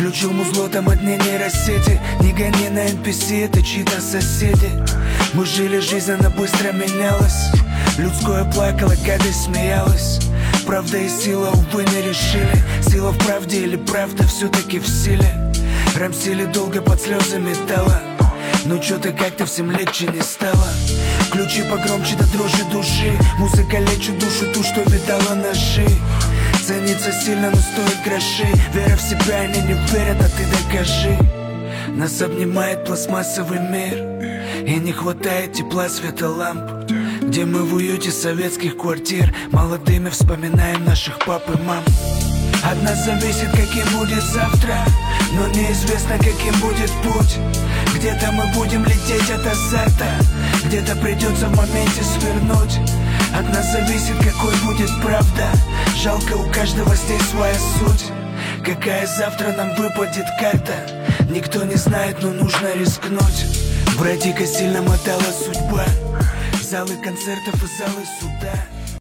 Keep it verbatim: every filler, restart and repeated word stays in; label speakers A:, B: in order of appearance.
A: Включил музло, там одни нейросети. Не гони на эн пи си, это чьи-то соседи. Мы жили, жизнь, она быстро менялась. Людское плакало, гадость смеялась. Правда и сила, увы, не решили. Сила в правде или правда все-таки в силе. Рамсили долго под слезы металла. Но чё-то как-то всем легче не стало. Ключи погромче до дрожи души. Музыка лечит душу, ту, что видала ножи. Ценится сильно, но стоит грошей. Вера в себя, они не верят, а ты докажи. Нас обнимает пластмассовый мир, и не хватает тепла, света ламп. Где мы в уюте советских квартир, молодыми вспоминаем наших пап и мам. От нас зависит, каким будет завтра, но неизвестно, каким будет путь. Где-то мы будем лететь от азарта, где-то придется в моменте свернуть. От нас зависит, какой будет правда. Жалко, у каждого здесь своя суть. Какая завтра нам выпадет карта, никто не знает, но нужно рискнуть. Братика сильно мотала судьба. Залы концертов и залы суда.